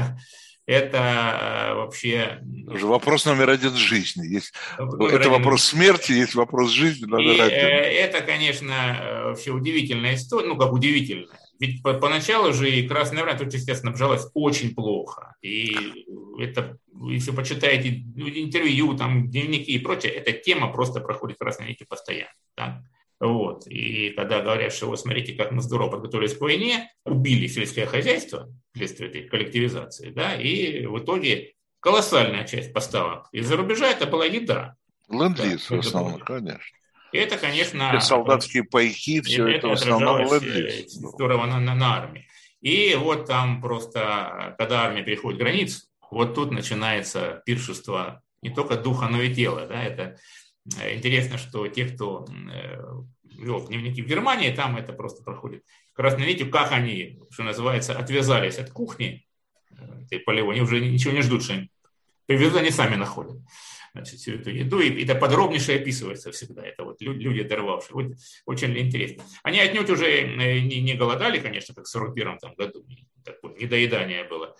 Speaker 3: это вообще...
Speaker 2: Вопрос номер один жизни.
Speaker 3: Номер
Speaker 2: это
Speaker 3: один.
Speaker 2: Вопрос смерти, есть вопрос жизни номер один.
Speaker 3: Это, конечно, вообще удивительная история. Ну, как удивительная. Ведь поначалу же и Красная Армия тут, естественно, снабжалась очень плохо. И это, если почитаете интервью, там, дневники и прочее, эта тема просто проходит в Красной Армии постоянно. Да? Вот. И когда говорят, что вот смотрите, как мы здорово подготовились к войне, убили сельское хозяйство вследствие этой коллективизации, да, и в итоге колоссальная часть поставок из-за рубежа это была еда.
Speaker 2: Ленд-лиз,
Speaker 3: да,
Speaker 2: в основном, конечно.
Speaker 3: И это, конечно...
Speaker 2: Солдатские пайки, все это в основном ленд-лиз.
Speaker 3: Здорово на армии. И вот там просто, когда армия переходит границу, вот тут начинается пиршество не только духа, но и тела. Да? Это интересно, что те, кто вел дневники в Германии, там это просто проходит. Как раз видите, как они, что называется, отвязались от кухни этой полевой. Они уже ничего не ждут, что им привезут, они сами находят. Значит, всю эту еду, и это подробнейше описывается всегда. Это вот люди, дорвавшие. Вот, очень интересно. Они отнюдь уже не голодали, конечно, как в 1941 году. Такое недоедание было.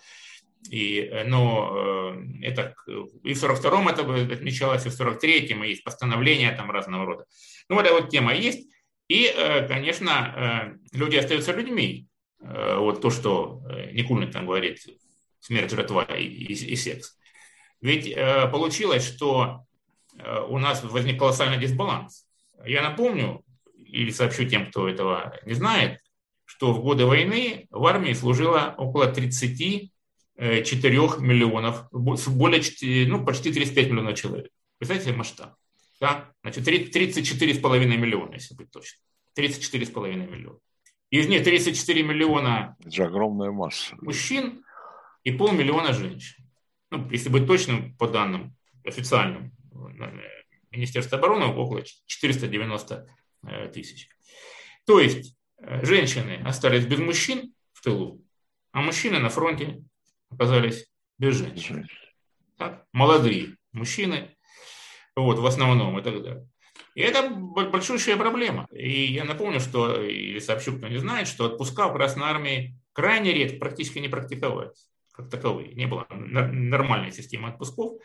Speaker 3: Но это и в 1942-м это отмечалось, и в 1943-м, и есть постановления там разного рода. Ну, вот эта вот тема есть. И, конечно, люди остаются людьми. Вот то, что Никулин там говорит, смерть, жратва и секс. Ведь получилось, что у нас возник колоссальный дисбаланс. Я напомню, или сообщу тем, кто этого не знает, что в годы войны в армии служило около 34 миллионов, почти 35 миллионов человек. Представляете масштаб? Да? Значит, 34,5 миллиона, если быть точным. 34,5 миллиона. Из них 34 миллиона
Speaker 2: это же огромная масса
Speaker 3: мужчин и 500 000 женщин. Ну, если быть точным, по данным официальным Министерства обороны, около 490 тысяч. То есть женщины остались без мужчин в тылу, а мужчины на фронте оказались без женщин. Так? Молодые мужчины, вот, в основном и так далее. И это большущая проблема. И я напомню, что, или сообщу, кто не знает, что отпуска в Красной Армии крайне редко, практически не практиковались как таковые. Не было нормальной системы отпусков.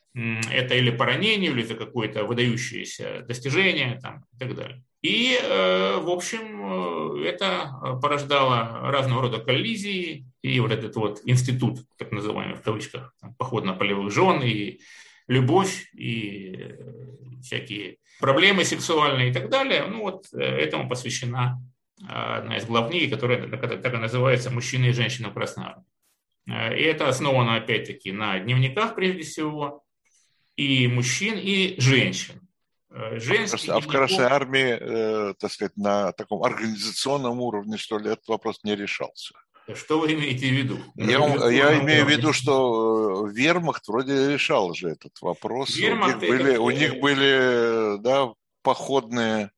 Speaker 3: Это или по ранению, или за какое-то выдающееся достижение там, и так далее. И, в общем, это порождало разного рода коллизии, и вот этот вот институт, так называемый в кавычках, походно-полевых жен, и любовь, и всякие проблемы сексуальные и так далее. Ну вот этому посвящена одна из глав книги, которая так и называется «Мужчина и женщина в Красной Армии». И это основано, опять-таки, на дневниках, прежде всего, и мужчин, и женщин.
Speaker 2: В Красной Армии, так сказать, на таком организационном уровне, что ли, этот вопрос не решался.
Speaker 3: Что вы имеете в виду?
Speaker 2: Я имею в виду, что вермахт вроде решал же этот вопрос. У них были да, походные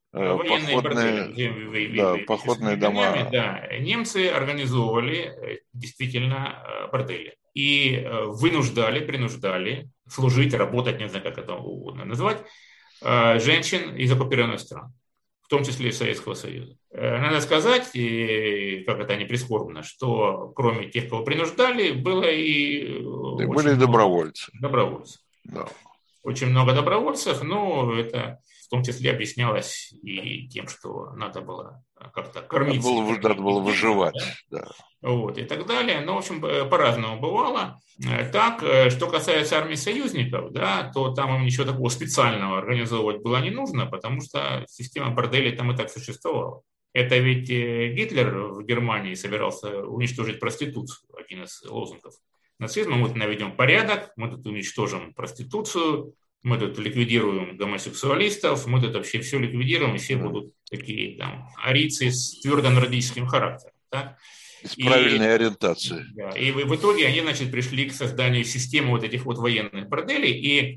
Speaker 2: дома.
Speaker 3: Да. Немцы организовывали действительно бордели. И принуждали служить, работать, не знаю, как это угодно назвать, женщин из оккупированных стран, в том числе и Советского Союза. Надо сказать, и как это не прискорбно, что кроме тех, кого принуждали, было и
Speaker 2: были добровольцы.
Speaker 3: Да. Очень много добровольцев, но это в том числе объяснялось и тем, что надо было как-то кормиться.
Speaker 2: Надо было выживать. Да?
Speaker 3: Вот, и так далее. Но, в общем, по-разному бывало. Так, что касается армии союзников, да, то там им ничего такого специального организовывать было не нужно, потому что система борделей там и так существовала. Это ведь Гитлер в Германии собирался уничтожить проституцию, один из лозунгов нацизма. Мы тут наведем порядок, мы тут уничтожим проституцию, мы тут ликвидируем гомосексуалистов, мы тут вообще все ликвидируем, и все будут такие там арийцы с твердо нордическим характером. Так?
Speaker 2: С правильной ориентацией.
Speaker 3: Да, и в итоге они, значит, пришли к созданию системы вот этих вот военных борделей. И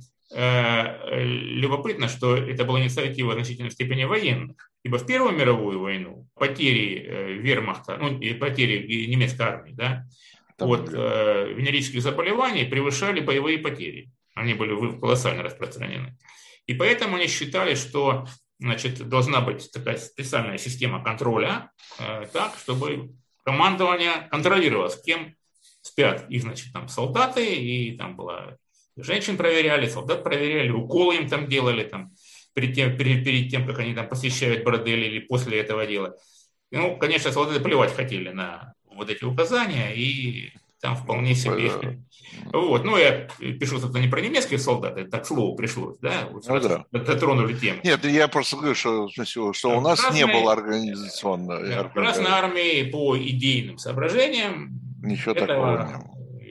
Speaker 3: любопытно, что это была инициатива в значительной степени военных. Ибо в Первую мировую войну потери вермахта, и потери немецкой армии, да, от венерических заболеваний превышали боевые потери. Они были колоссально распространены. И поэтому они считали, что, значит, должна быть такая специальная система контроля, так, чтобы командование контролировало, с кем спят их, значит, там солдаты, и там было женщин проверяли, солдат проверяли, уколы им там делали, там, перед тем, как они там посещают бордели или после этого дела. Ну, конечно, солдаты плевать хотели на вот эти указания, и там вполне себе... Вот. Ну, я пишу, собственно, не про немецких солдат, это так слово пришлось, да? Вот дотронули тему.
Speaker 2: Нет, я просто говорю, что у нас не было организационной...
Speaker 3: Да, в Красной армии по идейным соображениям
Speaker 2: ничего такого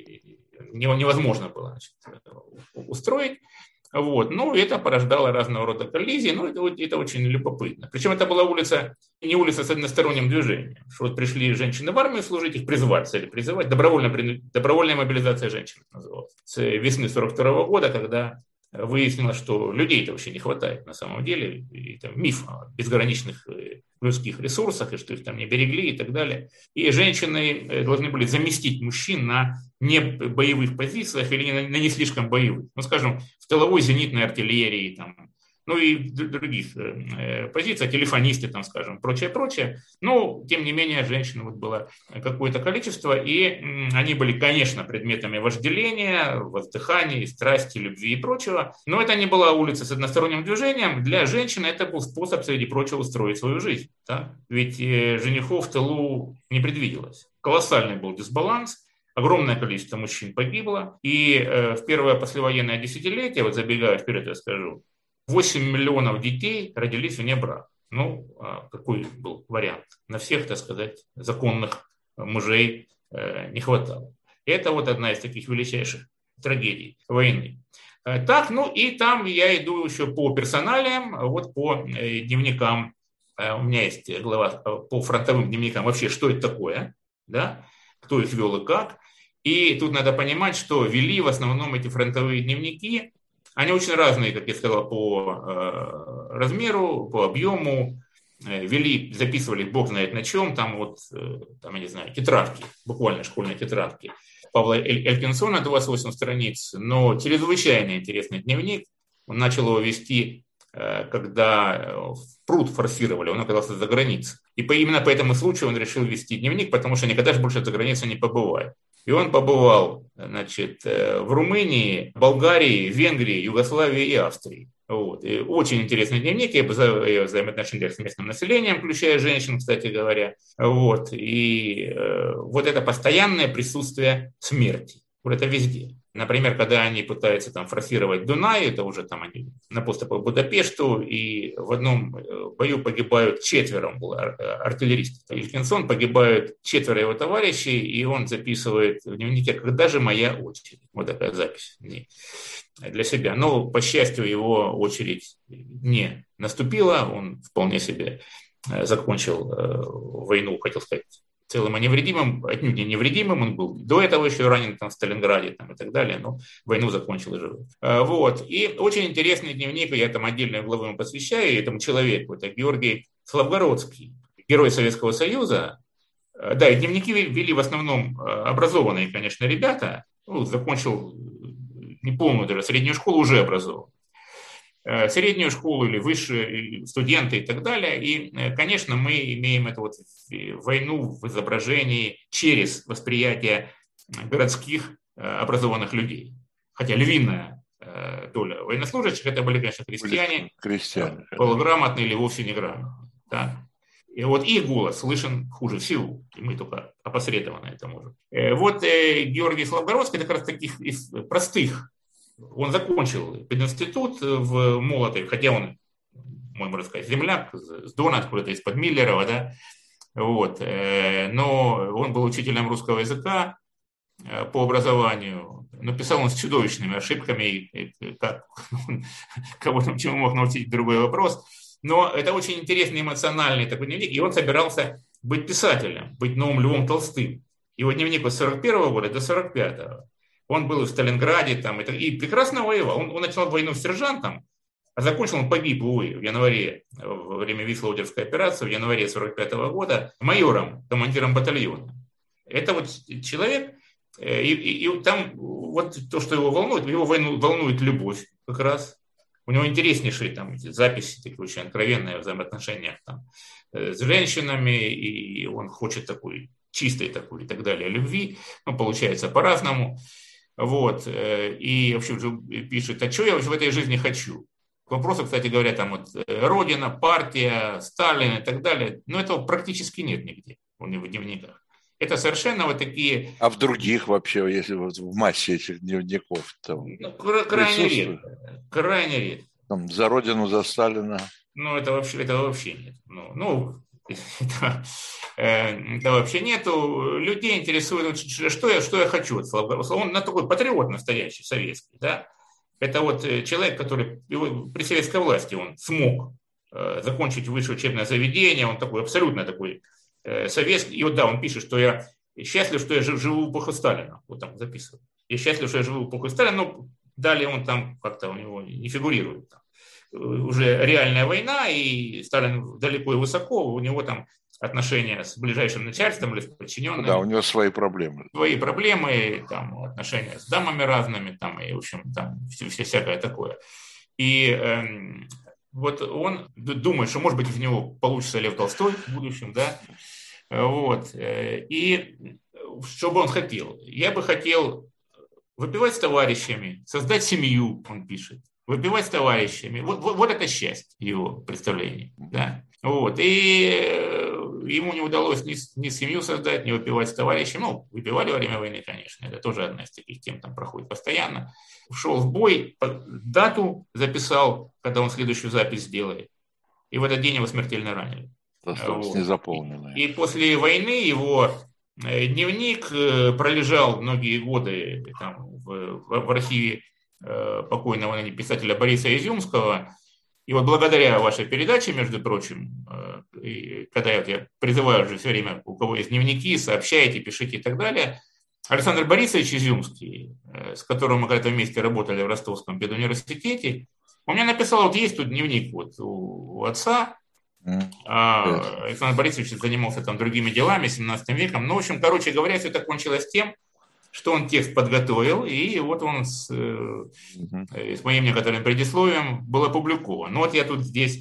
Speaker 3: невозможно было, значит, устроить. Вот. Ну, это порождало разного рода коллизии, но это очень любопытно. Причем это была не улица с односторонним движением. Что вот пришли женщины в армию служить, их призывать, добровольная мобилизация женщин называлась. С весны 1942 года, когда выяснилось, что людей-то вообще не хватает на самом деле. И там миф о безграничных людских ресурсах, и что их там не берегли и так далее. И женщины должны были заместить мужчин на небоевых позициях или на не слишком боевых. Ну, скажем, в тыловой зенитной артиллерии, там, ну и других позициях, телефонисты, там, скажем, прочее. Но, тем не менее, женщин вот было какое-то количество, и они были, конечно, предметами вожделения, воздыхания, страсти, любви и прочего. Но это не была улица с односторонним движением. Для женщины это был способ, среди прочего, устроить свою жизнь. Да? Ведь женихов в тылу не предвиделось. Колоссальный был дисбаланс. Огромное количество мужчин погибло. И в первое послевоенное десятилетие, вот забегая вперед, я скажу, 8 миллионов детей родились вне брака. Ну, какой был вариант? На всех, так сказать, законных мужей не хватало. Это вот одна из таких величайших трагедий войны. Так, ну и там я иду еще по персоналиям, вот по дневникам. У меня есть глава по фронтовым дневникам. Вообще, что это такое? Да? Кто их вел и как? И тут надо понимать, что вели в основном эти фронтовые дневники. Они очень разные, как я сказал, по размеру, по объему. Записывали бог знает на чем, там вот, там, я не знаю, тетрадки, буквально школьные тетрадки. Павла Элькинсона, 28 страниц, но чрезвычайно интересный дневник. Он начал его вести, когда пруд форсировали, он оказался за границей. И именно по этому случаю он решил вести дневник, потому что никогда же больше за границей не побывает. И он побывал, значит, в Румынии, Болгарии, Венгрии, Югославии и Австрии. Вот. И очень интересный дневник, и взаимоотношения с местным населением, включая женщин, кстати говоря. Вот. И вот это постоянное присутствие смерти. Вот это везде. Например, когда они пытаются там форсировать Дунай, это уже там они на подступах по Будапешту, и в одном бою погибают 4, он был артиллерист. Ильхинсон, погибают 4 его товарищей, и он записывает в дневнике: «Когда же моя очередь?» Вот такая запись для себя. Но, по счастью, его очередь не наступила, он вполне себе закончил войну, хотел сказать, целым и невредимым, отнюдь не невредимым, он был до этого еще ранен там, в Сталинграде там, и так далее, но войну закончил и живой. Вот. И очень интересный дневник, я там отдельную главу ему посвящаю, этому человеку, это Георгий Славгородский, герой Советского Союза. Да, и дневники вели в основном образованные, конечно, ребята, ну, закончил неполную даже среднюю школу, уже образован. Среднюю школу или высшие студенты и так далее. И, конечно, мы имеем эту вот войну в изображении через восприятие городских образованных людей. Хотя львиная доля военнослужащих это были, конечно, крестьяне, полуграмотные или вовсе неграмотные. Да? И вот их голос слышен хуже всего, и мы только опосредованно это можем. Вот Георгий Славгородский, это как раз таких из простых. Он закончил пединститут в Молотове, хотя он, можно сказать, земляк с Дона, откуда-то из-под Миллерова, да, вот, но он был учителем русского языка по образованию, но писал он с чудовищными ошибками, как кого там чему мог научить, другой вопрос, но это очень интересный эмоциональный такой дневник, и он собирался быть писателем, быть новым Львом Толстым. Его дневник с 41 года до 45-го. Он был в Сталинграде там, и прекрасно воевал. Он начал войну сержантом, а закончил он погиб, увы, в январе, во время Вислоудерской операции, в январе 45 года, майором, командиром батальона. Это вот человек, и там вот то, что его волнует любовь как раз. У него интереснейшие там записи, такие очень откровенные взаимоотношения там, с женщинами, и он хочет такой чистой такой и так далее любви, но получается по-разному. Вот, и вообще уже пишет, а что я в этой жизни хочу? К вопросу, кстати говоря, там вот Родина, партия, Сталин и так далее, но этого практически нет нигде у него в дневниках. Это совершенно вот такие...
Speaker 2: А в других вообще, если вот в массе этих дневников там...
Speaker 3: Ну, крайне редко. Крайне редко.
Speaker 2: Там, за Родину, за Сталина.
Speaker 3: Ну, это вообще нет. Это вообще нету. Людей интересует, что я хочу от Славгородского. Он такой патриот настоящий, советский. Да? Это вот человек, который при советской власти он смог закончить высшее учебное заведение. Он такой абсолютно такой советский. И вот да, он пишет, что я счастлив, что я живу в эпоху Сталина. Вот там записывает. Я счастлив, что я живу в эпоху Сталина. Но далее он там как-то у него не фигурирует. Там. Уже реальная война, и Сталин далеко и высоко, у него там отношения с ближайшим начальством или с подчиненными.
Speaker 2: Да, у него свои проблемы.
Speaker 3: Свои проблемы, там, отношения с дамами разными, там, и, в общем, там, всякое такое. И вот он думает, что, может быть, из него получится Лев Толстой в будущем, да, вот. И что бы он хотел? Я бы хотел выпивать с товарищами, создать семью, он пишет. Выпивать с товарищами. Вот это счастье его представление. Да? Вот. И ему не удалось ни семью создать, ни выпивать с товарищами. Ну, выпивали во время войны, конечно. Это тоже одна из таких тем, там проходит постоянно. Ушел в бой, дату записал, когда он следующую запись сделает. И в этот день его смертельно ранили.
Speaker 2: Вот. Незаполненное.
Speaker 3: И после войны его дневник пролежал многие годы там, в архиве покойного писателя Бориса Изюмского. И вот благодаря вашей передаче, между прочим, когда я призываю уже все время, у кого есть дневники, сообщайте, пишите и так далее, Александр Борисович Изюмский, с которым мы когда-то вместе работали в Ростовском педуниверситете, он мне написал, вот есть тут дневник вот у отца, Александр Борисович занимался там другими делами, 17 веком. Ну, в общем, короче говоря, все это кончилось тем, что он текст подготовил, и вот он с моим некоторым предисловием был опубликован. Ну вот я тут здесь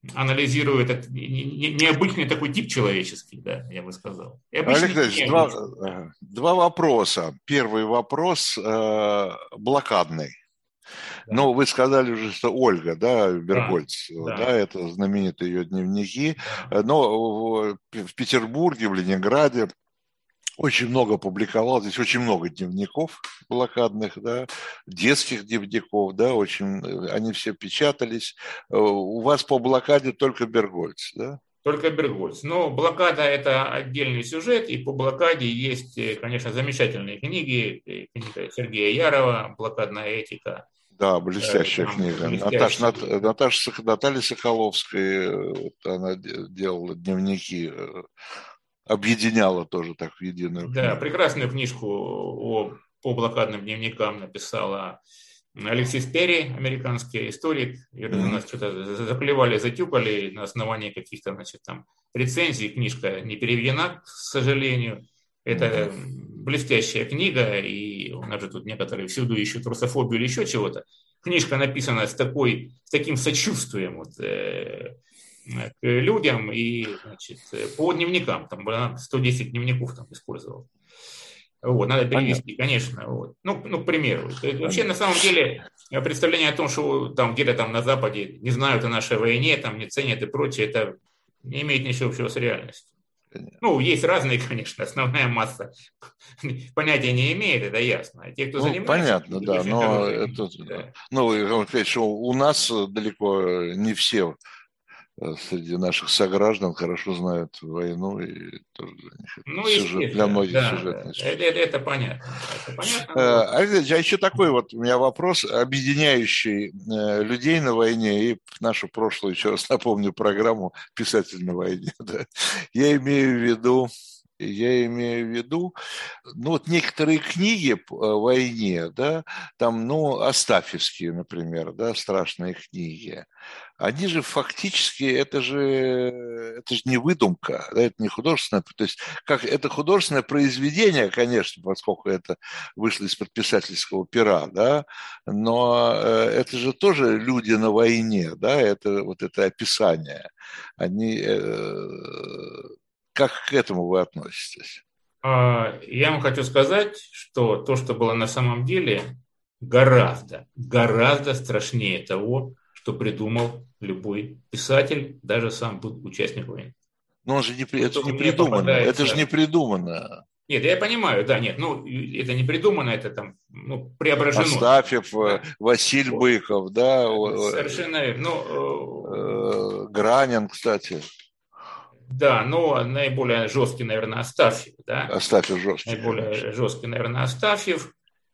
Speaker 3: анализирует необычный такой тип человеческий, да, я бы сказал.
Speaker 2: Олег Ильич, два вопроса. Первый вопрос блокадный. Да. Ну, вы сказали уже, что Ольга, да, Бергольц, да, это знаменитые ее дневники. Да. Но в Петербурге, в Ленинграде очень много публиковал, здесь очень много дневников блокадных, да, детских дневников, да, они все печатались. У вас по блокаде только Бергольц, да?
Speaker 3: Только Бергольц. Но блокада – это отдельный сюжет, и по блокаде есть, конечно, замечательные книги. Книга Сергея Ярова «Блокадная этика».
Speaker 2: Да, блестящая книга. Наталья Соколовская, вот она делала дневники, объединяла тоже так в единую книгу.
Speaker 3: Да, прекрасную книжку по блокадным дневникам написала Алексей Спери, американский историк. Нас что-то заклевали, затюкали на основании каких-то, там рецензий. Книжка не переведена, к сожалению. Это блестящая книга, и у нас же тут некоторые всюду ищут русофобию или еще чего-то. Книжка написана с таким сочувствием к людям и, по дневникам. Там 110 дневников там использовал. Вот, надо перевести, конечно. Вот. Ну, к примеру. Вообще, на самом деле, представление о том, что там где-то там на Западе не знают о нашей войне, там не ценят и прочее, это не имеет ничего общего с реальностью. Ну, есть разные, конечно, основная масса понятия не имеет, это ясно. А те, кто занимается...
Speaker 2: Понятно, да, но это... Да. Ну, опять же, у нас далеко не все среди наших сограждан хорошо знают войну и тоже для многих сюжетный сюжет.
Speaker 3: Это понятно.
Speaker 2: А еще такой вот у меня вопрос, объединяющий людей на войне и нашу прошлую, еще раз напомню, программу «Писатель на войне». Да. Я имею в виду, ну, вот некоторые книги о войне, да, там, ну, астафьевские, например, да, страшные книги, они же фактически, это же не выдумка, да, это не художественное, то есть как это художественное произведение, конечно, поскольку это вышло из-под писательского пера, да, но это же тоже люди на войне, да, это вот это описание, они... Как к этому вы относитесь?
Speaker 3: Я вам хочу сказать, что то, что было на самом деле, гораздо страшнее того, что придумал любой писатель, даже сам был участник войны.
Speaker 2: Но он же это не придумано. Это же не придумано.
Speaker 3: Нет, я понимаю, да, нет, ну, это не придумано, это там, ну, преображено.
Speaker 2: Астафьев, да. Василь Быков, да.
Speaker 3: Совершенно верно.
Speaker 2: Гранин, кстати.
Speaker 3: Да, но наиболее жесткий, наверное, Астафьев. Да?
Speaker 2: Астафьев жесткий.
Speaker 3: Наиболее жесткий, наверное, Астафьев.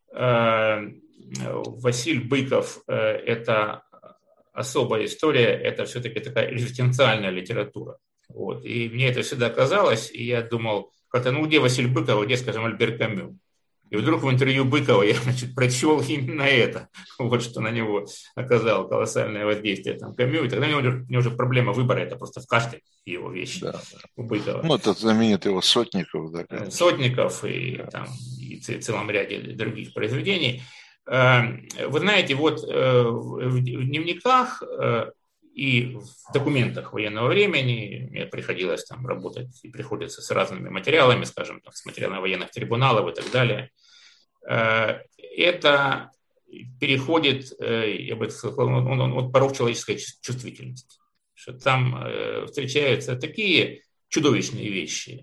Speaker 3: Василь Быков – это особая история, это все-таки такая экзистенциальная литература. Вот. И мне это всегда казалось, и я думал, как-то, ну, где Василь Быков, где, скажем, Альбер Камю. И вдруг в интервью Быкова я, прочел именно это, вот что на него оказало колоссальное воздействие там, Камю, и тогда у него уже проблема выбора, это просто в каждой его вещи, да, у Быкова.
Speaker 2: Ну, это знаменитый его Сотников. Да,
Speaker 3: Сотников и, там, и целом ряде других произведений. Вы знаете, вот в дневниках и в документах военного времени мне приходилось там работать и приходится с разными материалами, скажем, там, с материалами военных трибуналов и так далее. Это переходит, я бы сказал, он порог человеческой чувствительности. Что там встречаются такие чудовищные вещи,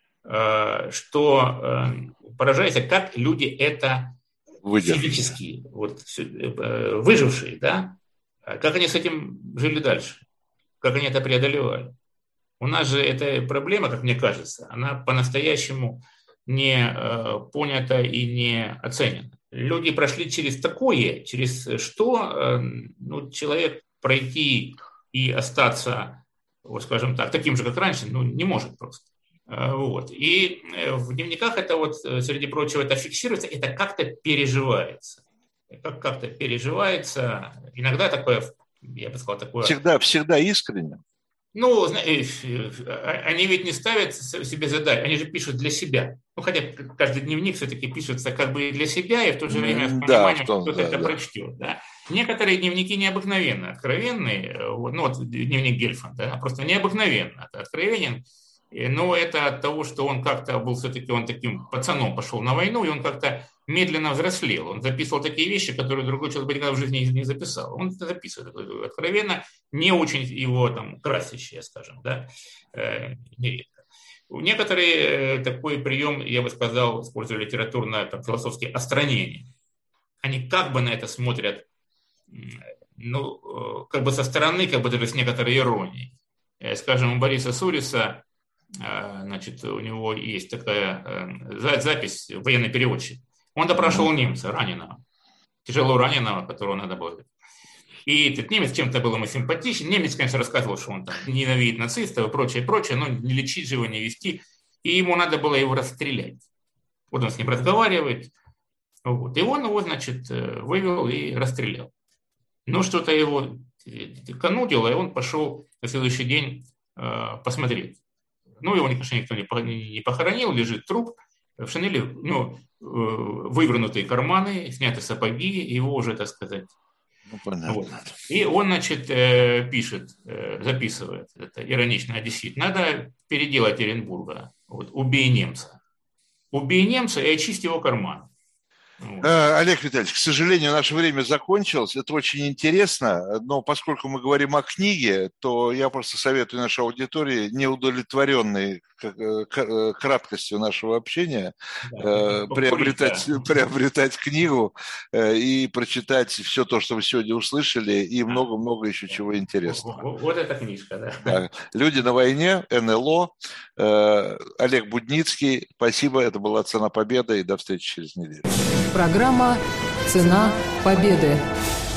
Speaker 3: что поражается, как люди это физически, вот, выжившие, да, как они с этим жили дальше? Как они это преодолевали? У нас же эта проблема, как мне кажется, она по-настоящему не понята и не оценена. Люди прошли через такое, через что ну, человек пройти и остаться, вот, скажем так, таким же, как раньше, ну, не может просто. Вот. И в дневниках это вот, среди прочего, это фиксируется, это как-то переживается. Как-то переживается. Иногда такое, я бы сказал, такое...
Speaker 2: Всегда искренне.
Speaker 3: Ну, они ведь не ставят себе задачу, они же пишут для себя. Ну, хотя каждый дневник все-таки пишется как бы для себя, и в то же время с пониманием, что кто-то это прочтет. Да? Некоторые дневники необыкновенно откровенные, ну вот дневник Гельфанда, просто необыкновенно откровенен, но это от того, что он как-то был все-таки, он таким пацаном пошел на войну, и он как-то медленно взрослел. Он записывал такие вещи, которые другой человек бы никогда в жизни не записал. Он это записывает откровенно, не очень его там красящие, скажем, да, нередко. Некоторые такой прием, я бы сказал, используют литературно-философские остранения. Они как бы на это смотрят, ну, как бы со стороны, как бы даже с некоторой иронией. Скажем, у Бориса Суриса, значит, у него есть такая запись, военный переводчик. Он допрашивал немца, раненого, тяжело раненого, которого надо было. И этот немец чем-то был ему симпатичен. Немец, конечно, рассказывал, что он там ненавидит нацистов и прочее, прочее, но не лечить же его, не вести. И ему надо было его расстрелять. Вот он с ним разговаривает. Вот. И он его, значит, вывел и расстрелял. Но что-то его конудило, и он пошел на следующий день посмотреть. Ну, его, конечно, никто не похоронил, лежит труп. В шинели, ну, вывернутые карманы, сняты сапоги, его уже, так сказать.
Speaker 2: Ну, понятно.
Speaker 3: Вот. И он, значит, пишет, записывает, это иронично одессит, надо переделать Оренбурга, вот, убей немца. Убей немца и очисти его карман. Вот.
Speaker 2: Олег Витальевич, к сожалению, наше время закончилось. Это очень интересно, но поскольку мы говорим о книге, то я просто советую нашей аудитории, неудовлетворенной краткостью нашего общения, приобретать книгу и прочитать все то, что вы сегодня услышали, и много-много еще чего интересного.
Speaker 3: Вот эта книжка,
Speaker 2: да. «Люди на войне», НЛО, Олег Будницкий. Спасибо, это была «Цена победы», и до встречи через неделю.
Speaker 1: Программа «Цена победы».